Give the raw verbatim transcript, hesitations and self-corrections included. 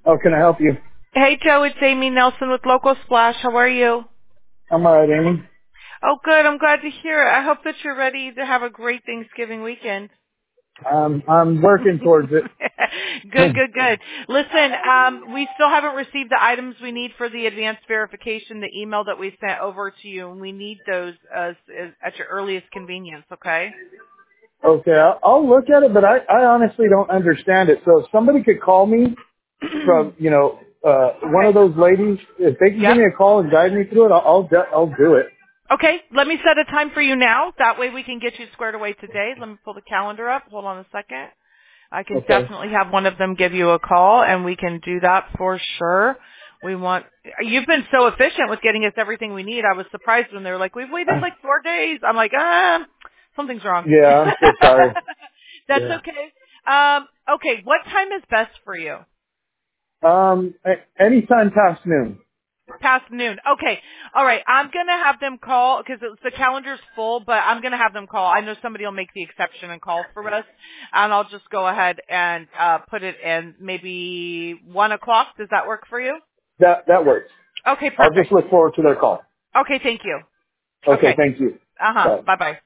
How can I help you? Hey, Joe, it's Amy Nelson with Local Splash. How are you? I'm all right, Amy. Oh, good. I'm glad to hear it. I hope that you're ready to have a great Thanksgiving weekend. Um, I'm working towards it. Good, good, good. Listen, um, we still haven't received the items we need for the advanced verification, the email that we sent over to you, and we need those uh, at your earliest convenience, okay? Okay, I'll, I'll look at it, but I, I honestly don't understand it. So if somebody could call me from, you know, uh, one of Okay. those ladies, if they can give Yep. me a call and guide me through it, I'll, I'll, do- I'll do it. Okay, let me set a time for you now. That way we can get you squared away today. Let me pull the calendar up. Hold on a second. I can Okay. definitely have one of them give you a call, and we can do that for sure. We want, you've been so efficient with getting us everything we need. I was surprised when they were like, we've waited like four days. I'm like, ah, something's wrong. Yeah, I'm so sorry. That's Yeah. okay. Um, okay, what time is best for you? Um, a- anytime past noon. Past noon. Okay. All right. I'm going to have them call because the calendar's full, but I'm going to have them call. I know somebody will make the exception and call for us, and I'll just go ahead and uh, put it in maybe one o'clock. Does that work for you? That, that works. Okay. I'll just Perfect. look forward to their call. Okay. Thank you. Okay, Okay. thank you. Uh-huh. Bye. Bye-bye.